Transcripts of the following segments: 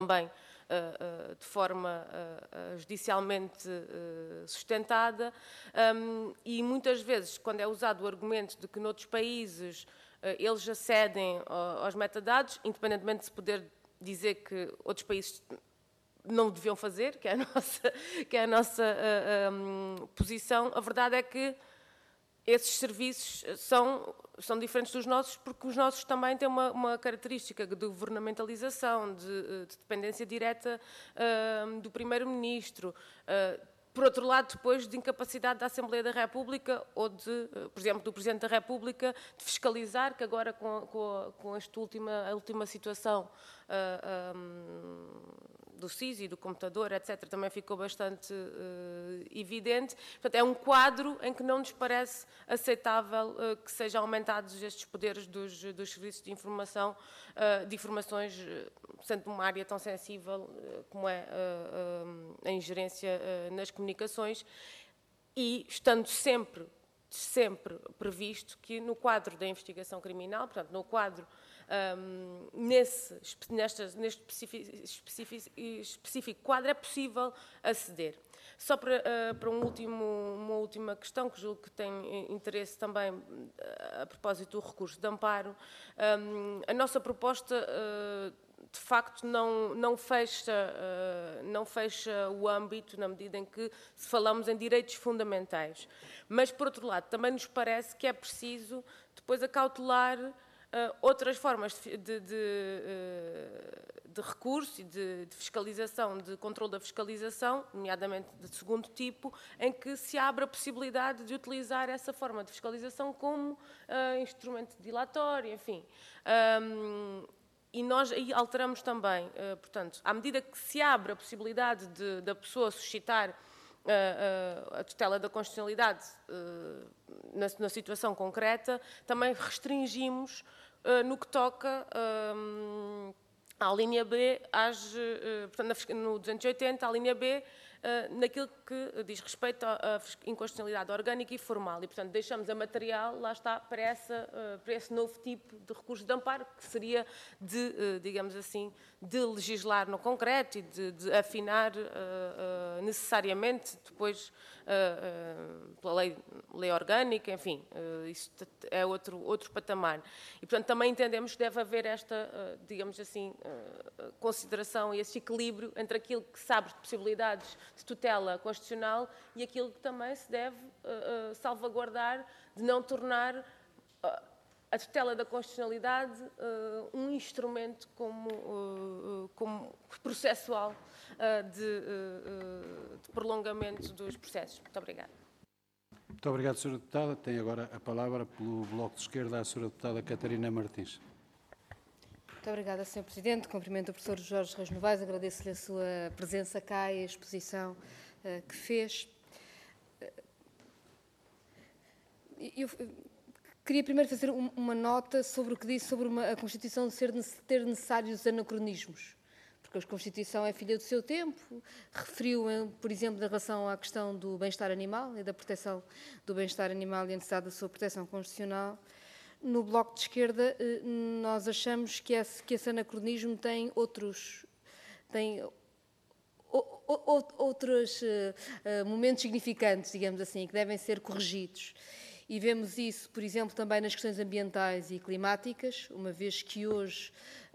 também de forma judicialmente sustentada, e muitas vezes, quando é usado o argumento de que noutros países eles acedem aos metadados, independentemente de se poder dizer que outros países não deviam fazer, que é a nossa posição, a verdade é que esses serviços são diferentes dos nossos, porque os nossos também têm uma característica de governamentalização, de dependência direta do Primeiro-Ministro. Por outro lado, depois de incapacidade da Assembleia da República ou por exemplo, do Presidente da República de fiscalizar, que agora com a última situação do SIS e do computador, etc., também ficou bastante evidente. Portanto, é um quadro em que não nos parece aceitável que sejam aumentados estes poderes dos serviços de informação, de informações, sendo uma área tão sensível como é a ingerência nas comunicações, e estando sempre previsto que no quadro da investigação criminal, portanto, no quadro neste específico quadro, é possível aceder. Só para uma última questão, que julgo que tem interesse também a propósito do recurso de amparo, a nossa proposta de facto não fecha o âmbito na medida em que se falamos em direitos fundamentais. Mas, por outro lado, também nos parece que é preciso depois acautelar outras formas de recurso e de fiscalização, de controle da fiscalização, nomeadamente de segundo tipo, em que se abre a possibilidade de utilizar essa forma de fiscalização como instrumento dilatório, enfim. E nós aí alteramos também, portanto, à medida que se abre a possibilidade da pessoa suscitar a tutela da constitucionalidade na situação concreta, também restringimos no que toca à linha B, portanto, no 280, à linha B, naquilo que diz respeito à inconstitucionalidade orgânica e formal. E, portanto, deixamos a material, lá está, para esse novo tipo de recurso de amparo, que seria digamos assim, de legislar no concreto e de afinar necessariamente depois pela lei orgânica, enfim, isso é outro patamar. E, portanto, também entendemos que deve haver esta, digamos assim, consideração e esse equilíbrio entre aquilo que se abre de possibilidades de tutela constitucional e aquilo que também se deve salvaguardar de não tornar a tutela da constitucionalidade um instrumento como processual de prolongamento dos processos. Muito obrigada. Muito obrigado, Sra. Deputada. Tem agora a palavra pelo Bloco de Esquerda a Sra. Deputada Catarina Martins. Muito obrigada, Sr. Presidente. Cumprimento o professor Jorge Reis Novaes, agradeço-lhe a sua presença cá e a exposição que fez. Eu queria primeiro fazer uma nota sobre o que disse sobre a Constituição ter necessários anacronismos, porque a Constituição é filha do seu tempo, referiu, por exemplo, em relação à questão do bem-estar animal e da proteção do bem-estar animal e a necessidade da sua proteção constitucional. No Bloco de Esquerda, nós achamos que esse anacronismo tem outros momentos significantes, digamos assim, que devem ser corrigidos. E vemos isso, por exemplo, também nas questões ambientais e climáticas, uma vez que hoje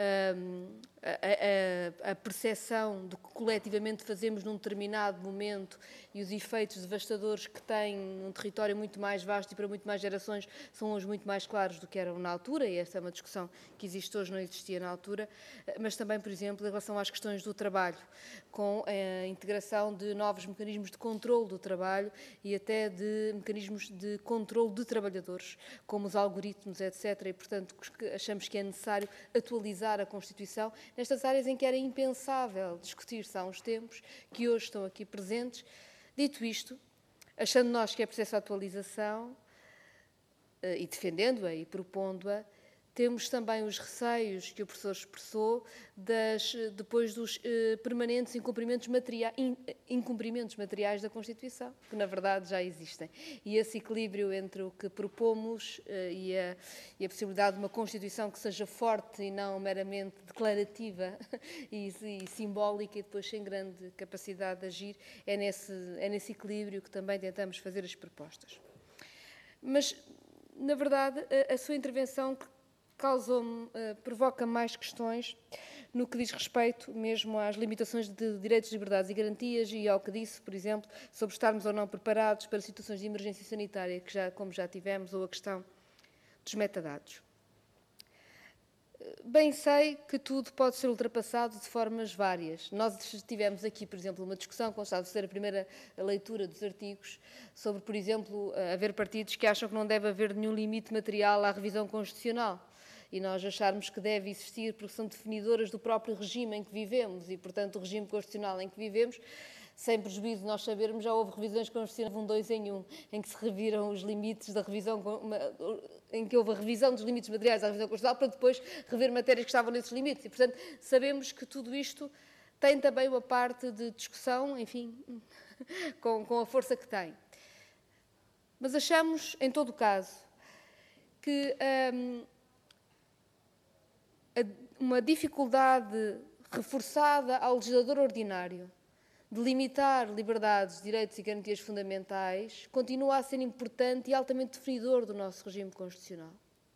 a percepção do que coletivamente fazemos num determinado momento e os efeitos devastadores que tem num território muito mais vasto e para muito mais gerações são hoje muito mais claros do que eram na altura, e esta é uma discussão que existe hoje, não existia na altura, mas também, por exemplo, em relação às questões do trabalho, com a integração de novos mecanismos de controle do trabalho e até de mecanismos de controle de trabalhadores, como os algoritmos, etc. E, portanto, achamos que é necessário atualizar a Constituição nestas áreas em que era impensável discutir-se há uns tempos, que hoje estão aqui presentes. Dito isto, achando nós que é preciso atualização e defendendo-a e propondo-a, Temos também os receios que o professor expressou depois dos permanentes incumprimentos materiais da Constituição, que na verdade já existem. E esse equilíbrio entre o que propomos e a possibilidade de uma Constituição que seja forte e não meramente declarativa e simbólica e depois sem grande capacidade de agir, é nesse equilíbrio que também tentamos fazer as propostas. Mas, na verdade, a sua intervenção provoca mais questões no que diz respeito mesmo às limitações de direitos, liberdades e garantias e ao que disse, por exemplo, sobre estarmos ou não preparados para situações de emergência sanitária, como já tivemos, ou a questão dos metadados. Bem sei que tudo pode ser ultrapassado de formas várias. Nós tivemos aqui, por exemplo, uma discussão, quando estava a ser a primeira leitura dos artigos, sobre, por exemplo, haver partidos que acham que não deve haver nenhum limite material à revisão constitucional. E nós acharmos que deve existir, porque são definidoras do próprio regime em que vivemos e, portanto, o regime constitucional em que vivemos, sem prejuízo de nós sabermos, já houve revisões constitucionais, um 2 em 1, em que se reviram os limites da revisão, em que houve a revisão dos limites materiais à revisão constitucional, para depois rever matérias que estavam nesses limites. E, portanto, sabemos que tudo isto tem também uma parte de discussão, enfim, com a força que tem. Mas achamos, em todo o caso, que uma dificuldade reforçada ao legislador ordinário de limitar liberdades, direitos e garantias fundamentais continua a ser importante e altamente definidor do nosso regime constitucional.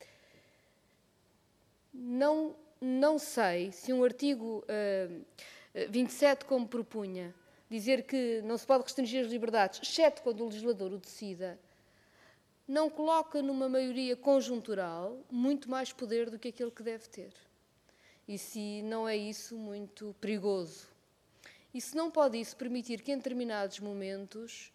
Não sei se um artigo 27, como propunha, dizer que não se pode restringir as liberdades, exceto quando o legislador o decida, não coloca numa maioria conjuntural muito mais poder do que aquele que deve ter. E se não é isso muito perigoso? E se não pode isso permitir que em determinados momentos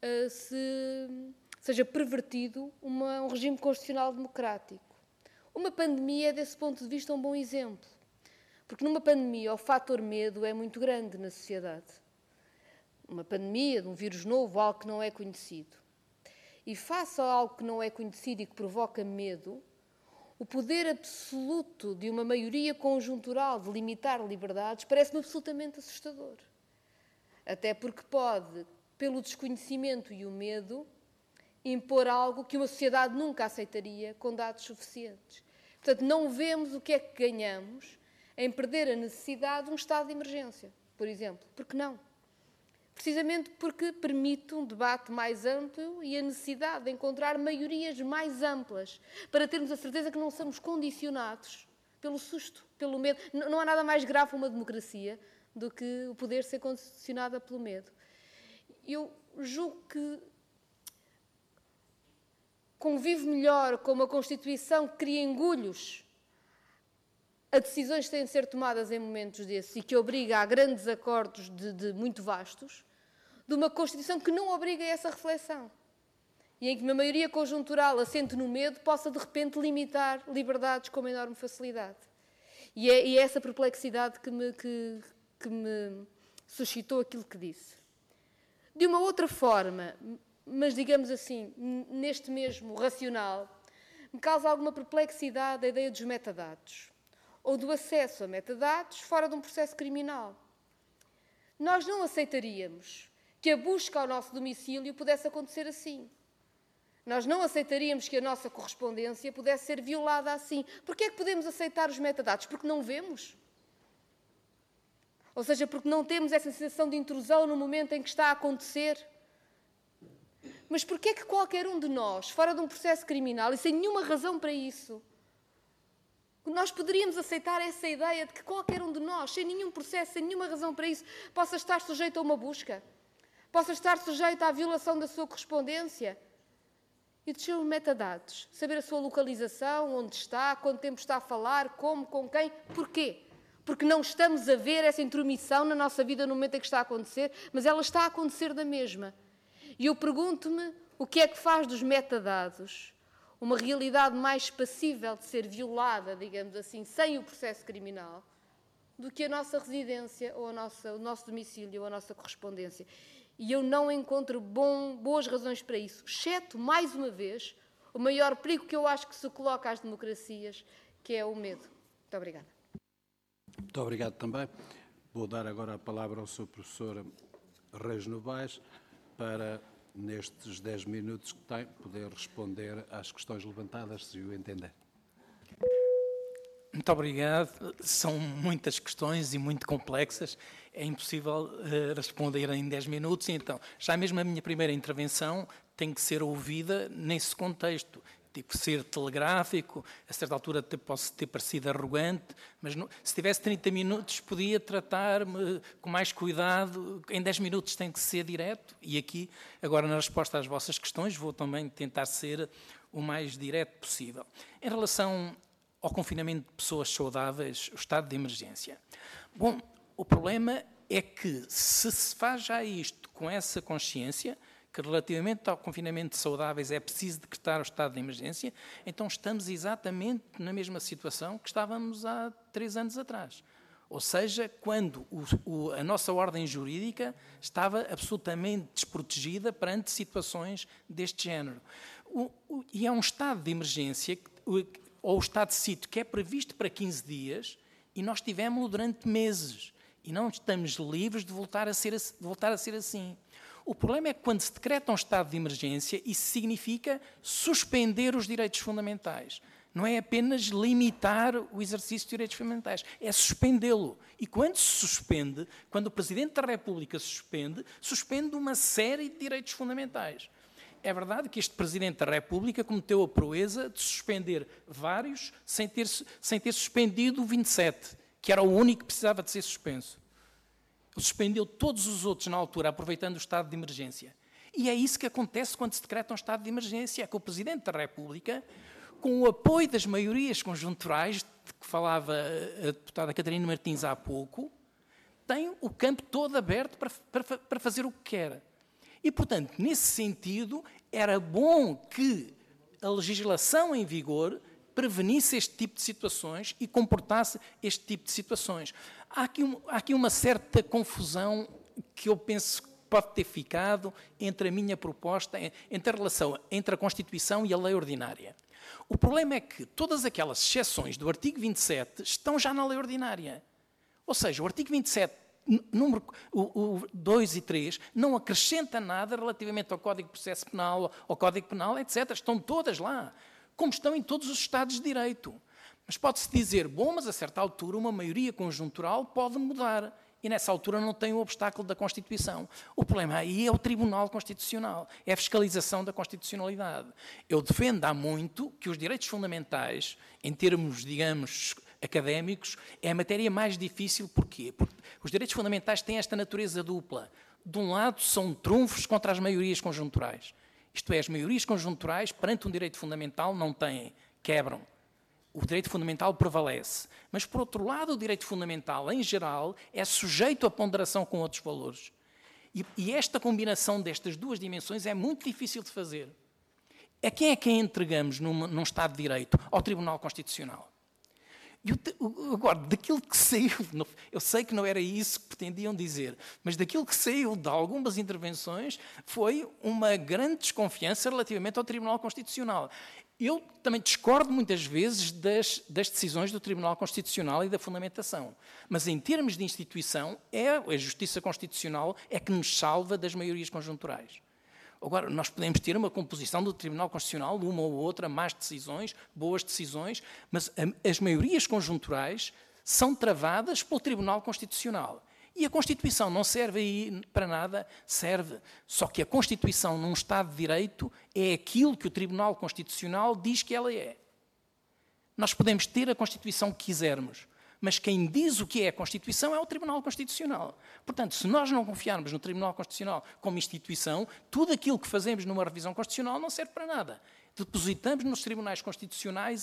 seja pervertido um regime constitucional democrático? Uma pandemia é, desse ponto de vista, um bom exemplo. Porque numa pandemia o fator medo é muito grande na sociedade. Uma pandemia de um vírus novo, algo que não é conhecido. E face a algo que não é conhecido e que provoca medo, o poder absoluto de uma maioria conjuntural de limitar liberdades parece-me absolutamente assustador. Até porque pode, pelo desconhecimento e o medo, impor algo que uma sociedade nunca aceitaria com dados suficientes. Portanto, não vemos o que é que ganhamos em perder a necessidade de um estado de emergência, por exemplo. Por que não? Precisamente porque permite um debate mais amplo e a necessidade de encontrar maiorias mais amplas para termos a certeza que não somos condicionados pelo susto, pelo medo. Não há nada mais grave para uma democracia do que o poder ser condicionado pelo medo. Eu julgo que convivo melhor com uma Constituição que cria engulhos a decisões que têm de ser tomadas em momentos desses e que obriga a grandes acordos de muito vastos, de uma Constituição que não obriga a essa reflexão e em que uma maioria conjuntural assente no medo possa de repente limitar liberdades com uma enorme facilidade. E é essa perplexidade que me suscitou aquilo que disse. De uma outra forma, mas digamos assim, neste mesmo racional, me causa alguma perplexidade a ideia dos metadados ou do acesso a metadados fora de um processo criminal. Nós não aceitaríamos que a busca ao nosso domicílio pudesse acontecer assim. Nós não aceitaríamos que a nossa correspondência pudesse ser violada assim. Porquê é que podemos aceitar os metadados? Porque não vemos? Ou seja, porque não temos essa sensação de intrusão no momento em que está a acontecer? Mas porquê é que qualquer um de nós, fora de um processo criminal e sem nenhuma razão para isso, nós poderíamos aceitar essa ideia de que qualquer um de nós, sem nenhum processo, sem nenhuma razão para isso, possa estar sujeito a uma busca? Possa estar sujeito à violação da sua correspondência? E dos seus metadados? Saber a sua localização, onde está, quanto tempo está a falar, como, com quem, porquê? Porque não estamos a ver essa intromissão na nossa vida no momento em que está a acontecer, mas ela está a acontecer da mesma. E eu pergunto-me o que é que faz dos metadados uma realidade mais passível de ser violada, digamos assim, sem o processo criminal, do que a nossa residência, ou o nosso domicílio, ou a nossa correspondência. E eu não encontro boas razões para isso, exceto, mais uma vez, o maior perigo que eu acho que se coloca às democracias, que é o medo. Muito obrigada. Muito obrigado também. Vou dar agora a palavra ao Sr. Professor Reis Novaes para, nestes 10 minutos que tem, poder responder às questões levantadas, se o entender. Muito obrigado. São muitas questões e muito complexas. É impossível responder em 10 minutos. Então, já mesmo a minha primeira intervenção tem que ser ouvida nesse contexto. Tipo, ser telegráfico, a certa altura posso ter parecido arrogante, mas se tivesse 30 minutos podia tratar-me com mais cuidado. Em 10 minutos tem que ser direto. E aqui, agora na resposta às vossas questões, vou também tentar ser o mais direto possível. Em relação ao confinamento de pessoas saudáveis, o estado de emergência. Bom, o problema é que se faz já isto com essa consciência, que relativamente ao confinamento de saudáveis é preciso decretar o estado de emergência, então estamos exatamente na mesma situação que estávamos há 3 anos atrás. Ou seja, quando a nossa ordem jurídica estava absolutamente desprotegida perante situações deste género. E é um estado de emergência, ou o estado de sítio, que é previsto para 15 dias, e nós tivemos-lo durante meses. E não estamos livres de voltar a ser assim. O problema é que quando se decreta um estado de emergência, isso significa suspender os direitos fundamentais. Não é apenas limitar o exercício de direitos fundamentais, é suspendê-lo. E quando se suspende, quando o Presidente da República suspende uma série de direitos fundamentais. É verdade que este Presidente da República cometeu a proeza de suspender vários sem ter suspendido o 27, que era o único que precisava de ser suspenso. Ele suspendeu todos os outros na altura, aproveitando o estado de emergência. E é isso que acontece quando se decreta um estado de emergência, é que o Presidente da República, com o apoio das maiorias conjunturais, de que falava a deputada Catarina Martins há pouco, tem o campo todo aberto para fazer o que quer. E, portanto, nesse sentido, era bom que a legislação em vigor prevenisse este tipo de situações e comportasse este tipo de situações. Há aqui uma certa confusão que eu penso que pode ter ficado entre a minha proposta, entre a relação entre a Constituição e a lei ordinária. O problema é que todas aquelas exceções do artigo 27 estão já na lei ordinária. Ou seja, o artigo 27, número 2 e 3, não acrescenta nada relativamente ao Código de Processo Penal, ao Código Penal, etc. Estão todas lá, como estão em todos os Estados de Direito. Mas pode-se dizer, bom, mas a certa altura uma maioria conjuntural pode mudar. E nessa altura não tem o obstáculo da Constituição. O problema aí é o Tribunal Constitucional, é a fiscalização da constitucionalidade. Eu defendo há muito que os direitos fundamentais, em termos, digamos, académicos, é a matéria mais difícil. Porquê? Porque os direitos fundamentais têm esta natureza dupla. De um lado, são trunfos contra as maiorias conjunturais. Isto é, as maiorias conjunturais, perante um direito fundamental, não têm, quebram. O direito fundamental prevalece. Mas, por outro lado, o direito fundamental, em geral, é sujeito à ponderação com outros valores. E esta combinação destas duas dimensões é muito difícil de fazer. A quem é que a entregamos num Estado de Direito? Ao Tribunal Constitucional. Agora, daquilo que saiu, eu sei que não era isso que pretendiam dizer, mas daquilo que saiu de algumas intervenções foi uma grande desconfiança relativamente ao Tribunal Constitucional. Eu também discordo muitas vezes das decisões do Tribunal Constitucional e da fundamentação, mas em termos de instituição, a Justiça Constitucional é que nos salva das maiorias conjunturais. Agora, nós podemos ter uma composição do Tribunal Constitucional, uma ou outra, más decisões, boas decisões, mas as maiorias conjunturais são travadas pelo Tribunal Constitucional. E a Constituição não serve aí para nada, serve. Só que a Constituição, num Estado de Direito, é aquilo que o Tribunal Constitucional diz que ela é. Nós podemos ter a Constituição que quisermos, mas quem diz o que é a Constituição é o Tribunal Constitucional. Portanto, se nós não confiarmos no Tribunal Constitucional como instituição, tudo aquilo que fazemos numa revisão constitucional não serve para nada. Depositamos nos tribunais constitucionais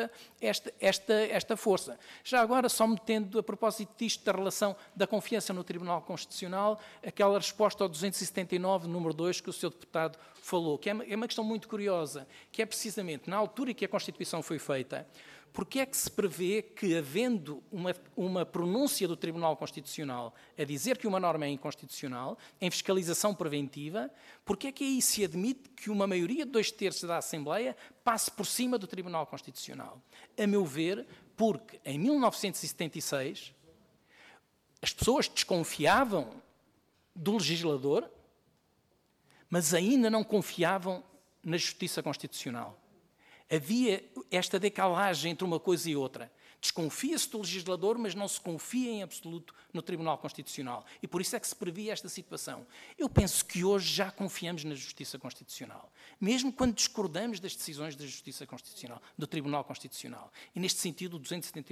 esta força. Já agora, só metendo a propósito disto, da relação da confiança no Tribunal Constitucional, aquela resposta ao 279, número 2, que o Sr. Deputado falou, que é uma questão muito curiosa, que é precisamente na altura em que a Constituição foi feita, Porque é que se prevê que, havendo uma pronúncia do Tribunal Constitucional a dizer que uma norma é inconstitucional, em fiscalização preventiva, porque é que aí se admite que uma maioria de 2/3 da Assembleia passe por cima do Tribunal Constitucional? A meu ver, porque em 1976 as pessoas desconfiavam do legislador, mas ainda não confiavam na Justiça Constitucional. Havia esta decalagem entre uma coisa e outra. Desconfia-se do legislador, mas não se confia em absoluto no Tribunal Constitucional. E por isso é que se previa esta situação. Eu penso que hoje já confiamos na Justiça Constitucional, mesmo quando discordamos das decisões da Justiça Constitucional, do Tribunal Constitucional. E neste sentido, o 279